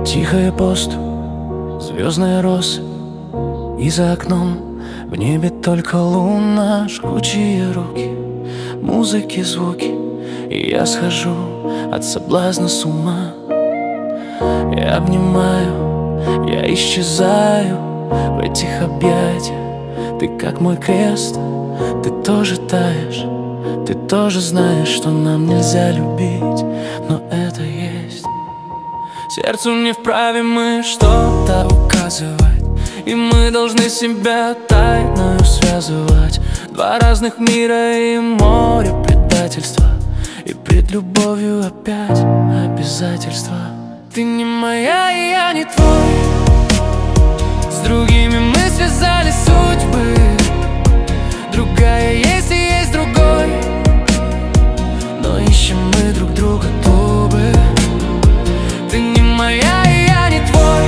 Тихая поступь, звездные росы, и за окном в небе только луна. Жгучие руки, музыки, звуки, и я схожу от соблазна с ума. Я обнимаю, я исчезаю в этих объятиях. Ты как мой крест, ты тоже таешь. Ты тоже знаешь, что нам нельзя любить, но это есть. Сердцу не вправе мы что-то указывать, и мы должны себя тайною связывать. Два разных мира и море предательства, и пред любовью опять обязательства. Ты не моя, и я не твой. С другими мы связали судьбы. Другая есть и есть другой, но ищем мы друг друга губы. Ты не моя, и я не твой,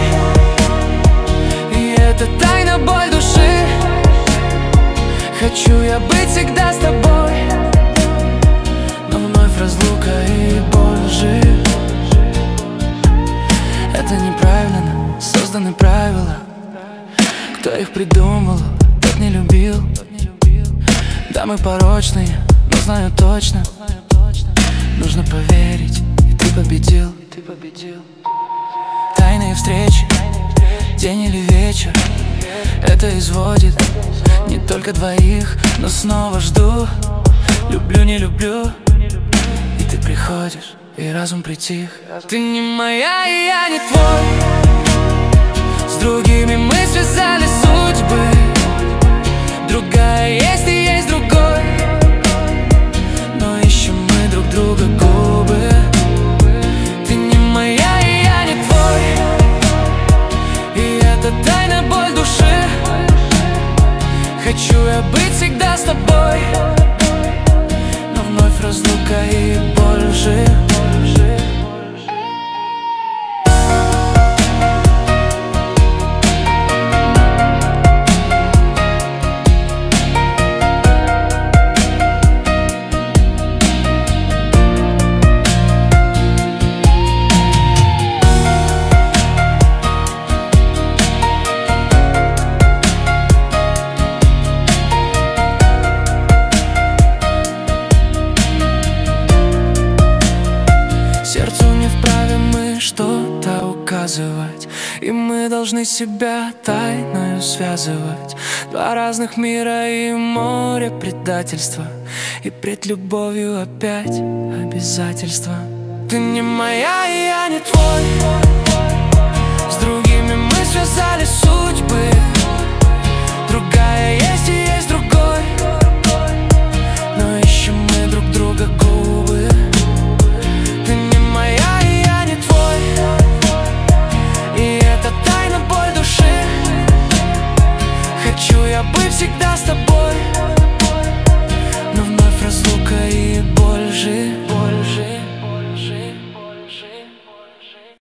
и это тайна, боль души. Хочу я быть всегда с тобой, но вновь разлука и боль лжи. Это неправильно, созданы правила. Кто их придумал, тот не любил. Да, мы порочные, но знаю точно, нужно поверить, и ты победил. Тайные встречи, день или вечер, это изводит не только двоих, но снова жду. Люблю, не люблю, и ты приходишь, и разум притих. Ты не моя, и я не твой. С другими мы связали судьбы. Другая есть и есть другой, но ищем мы друг друга губы. Ты не моя, и я не твой, и это тайна, боль души. Хочу я быть всегда с тобой, но вновь разлука и боль лжи. Что-то указывать, и мы должны себя тайною связывать. Два разных мира и море предательства, и пред любовью опять обязательства. Ты не моя, и я не твой. С другими мы связали судьбы.